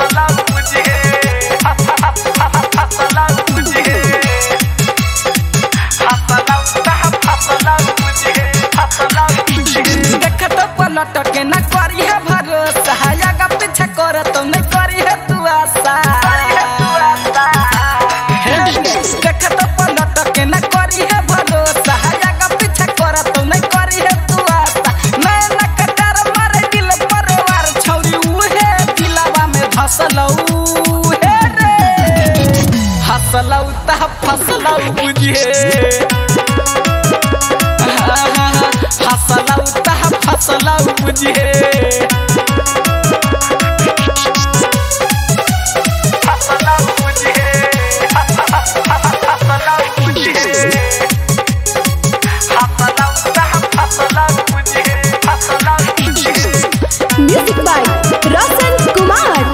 हसला मुझे हसला मुझे हसला मुझे हसला मुझे देखत पलट के न करी है भरोसा आगा पीछे कर तो नहीं करी है तू आशा देखत पलट के न करी है भरोसा आगा पीछे कर तो नहीं करी है तू आशा मैं न कटार मारे दिल परवार छौरी उहे दिलवा में धसलौ हे रे हसलौ त फसलौ बुझे हसलौ त फसलौ बुझे हसला मुझे हसला मुझे हसला मुझे हसला मुझे म्यूजिक बाय रोशन कुमार।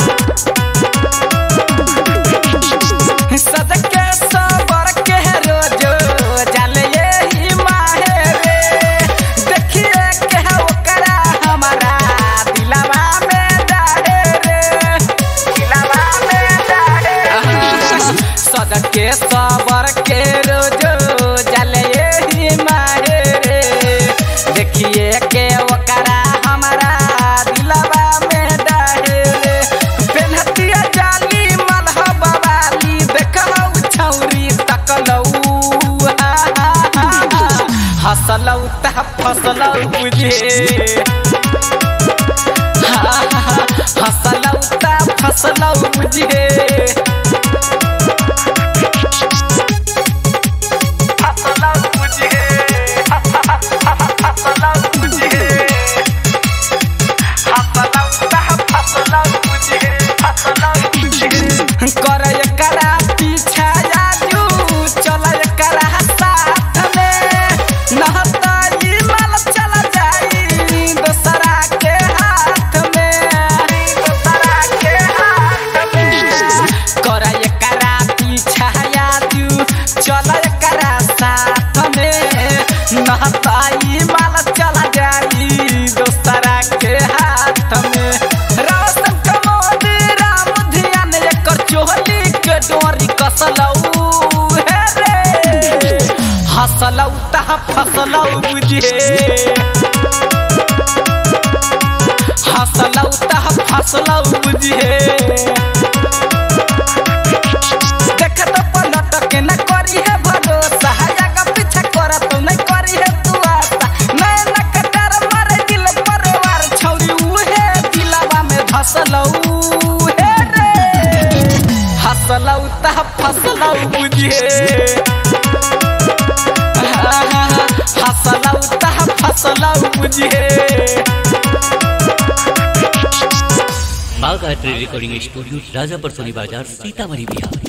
सदके सबर के रोज जाले यही माहे रे देखिए के ओकरा हमारा दिलवा में डाले रे दिलवा में डाले सदके सबर के रोज जाले यही माहे रे देखिए के ओकरा हमारा दिलवा में डाले रे पेनहतिया जाली मलहबा वाली देखलौ छौरी तकलौ हसलौ त फसलौ बुझे हसलौ त फसलौ बुझे हसला मुझे हसला मुझे हसला मुझे हसला मुझे कर एकरा पीछा आजू चल एकरा साथ में नहता ई माल चल जाई दोसरा के हाथ में दोसरा के हाथ में कर एकरा पीछा आजू चल एकरा साथ में नहता ई माल चल जाई दोसरा के हाथ में रावण कमोद राम ध्यान एकर चोहली के डोरी कसलौ हे रे हसलौ त फसलौ बुझे हसलौ त फसलौ बुझे देखत पलट के न करी है भरोसा आगा पीछे कर तो नहीं करी है तू आशा मैं न कटार मारे दिल परवार छौरी उहे दिलवा में धसलौ हे रे हसलौ त फसलौ बुझे हसलौ त फसलौ बुझे बाघ art recording studio Rajapur Soni Bazar Sitamarhi Bihar.